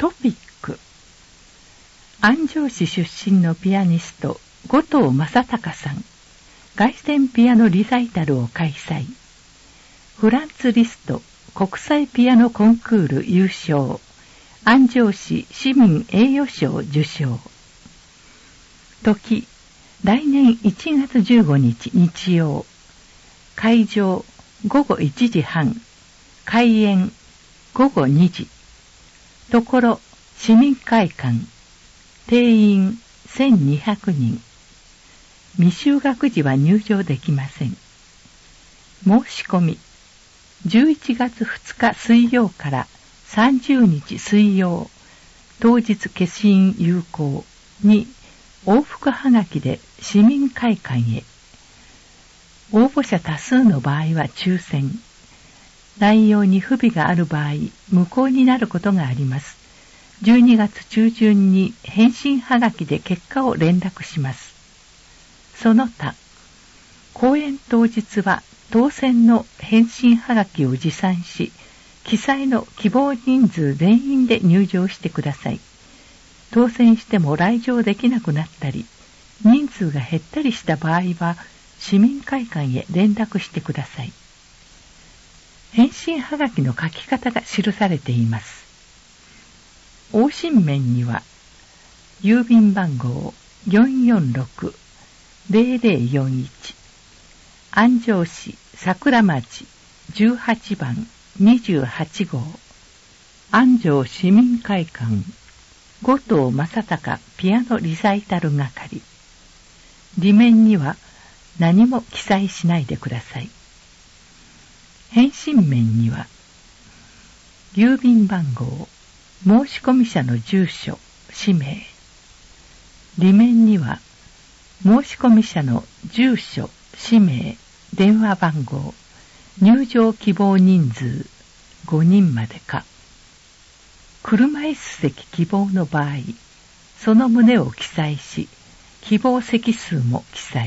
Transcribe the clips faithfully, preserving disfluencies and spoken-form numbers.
トピック。安城市出身のピアニスト後藤正隆さん、凱旋ピアノリサイタルを開催。フランツ・リスト国際ピアノコンクール優勝、安城市市民栄誉賞受賞。時、来年いちがつじゅうごにち日曜。会場、ごごいちじはん。開演、ごごにじ。ところ、市民会館。定員せんにひゃくにん。未就学児は入場できません。申し込み、じゅういちがつふつか水曜からさんじゅうにち水曜、当日消印有効に往復はがきで市民会館へ。応募者多数の場合は抽選。内容に不備がある場合、無効になることがあります。じゅうにがつちゅうじゅんに返信はがきで結果を連絡します。その他、公演当日は当選の返信はがきを持参し、記載の希望人数全員で入場してください。当選しても来場できなくなったり、人数が減ったりした場合は、市民会館へ連絡してください。返信はがきの書き方が記されています。往診面には、郵便番号 よんよんろくぜろぜろよんいち、安城市桜町じゅうはちばんにじゅうはちごう、安城市民会館後藤正隆ピアノリサイタル係。裏面には何も記載しないでください。返信面には、郵便番号、申込者の住所、氏名。裏面には、申込者の住所、氏名、電話番号、入場希望人数、ごにんまでか。車椅子席希望の場合、その旨を記載し、希望席数も記載。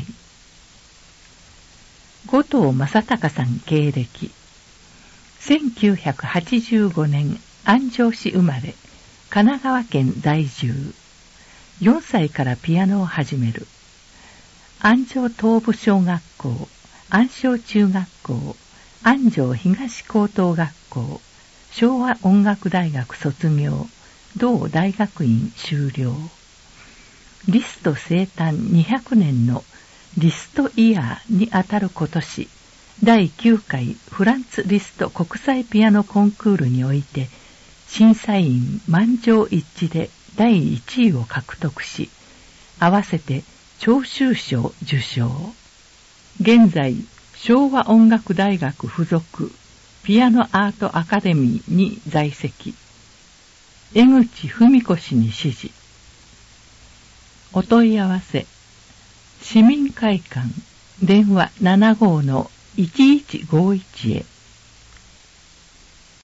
後藤正隆さん経歴。せんきゅうひゃくはちじゅうごねん安城市生まれ、神奈川県在住。よんさいからピアノを始める。安城東部小学校、安城中学校、安城東高等学校、昭和音楽大学卒業、同大学院修了。リスト生誕にひゃくねんのリストイヤーにあたる今年、だいきゅうかいフランツ・リスト国際ピアノコンクールにおいて、審査員満場一致でだいいちいを獲得し、合わせて聴衆賞受賞。現在、昭和音楽大学附属ピアノアートアカデミーに在籍。江口文子氏に指示。お問い合わせ。市民会館電話ななごうのいちいちごいちへ。